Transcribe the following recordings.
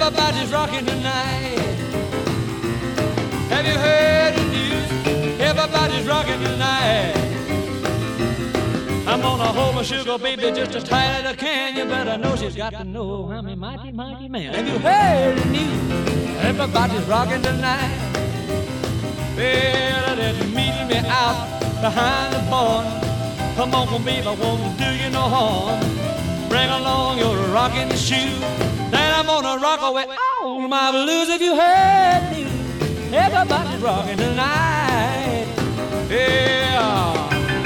Everybody's rocking tonight. Have you heard the news? Everybody's rocking tonight. I'm gonna hold my sugar baby just as tight as I can. You better know she's got to know I'm a mighty, mighty man. Have you heard the news? Everybody's rocking tonight. Well, they're meeting me out behind the barn. Come on, baby, I won't do you no harm. Bring along your rocking shoe. Then I'm gonna rock away all my blues. If you heard the news, everybody's rocking tonight. Yeah.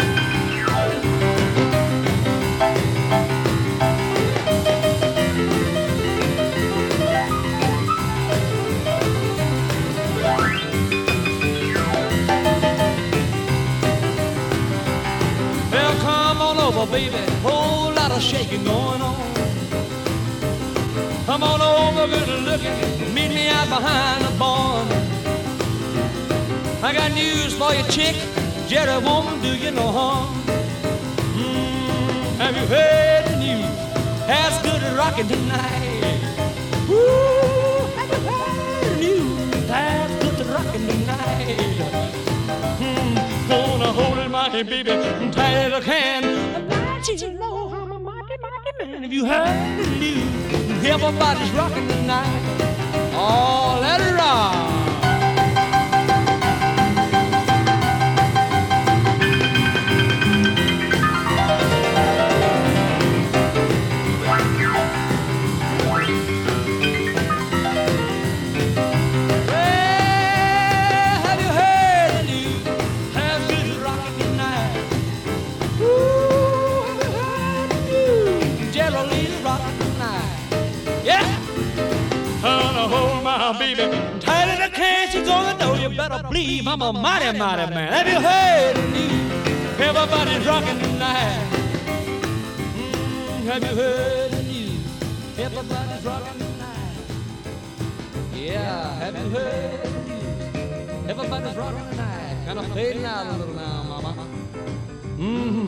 Baby, whole lot of shaking going on. Come on over, good looking, meet me out behind the barn. I got news for you, chick, Jerry won't do you no harm. Have you heard the news? That's good rocking tonight. Woo, have you heard the news? That's good rocking tonight. Gonna hold it, my baby, tight as I can. You know I'm a mighty, mighty man. If you heard the news, everybody's rocking tonight. Oh, let it rock. Baby, tight as I can, she's gonna know. You better believe I'm a mighty, mighty man. Have you heard the news? Everybody's rocking tonight. Have you heard the news? Everybody's rocking tonight. Yeah, have you heard the news? Everybody's rocking tonight. Kind of fading out a little now, mama.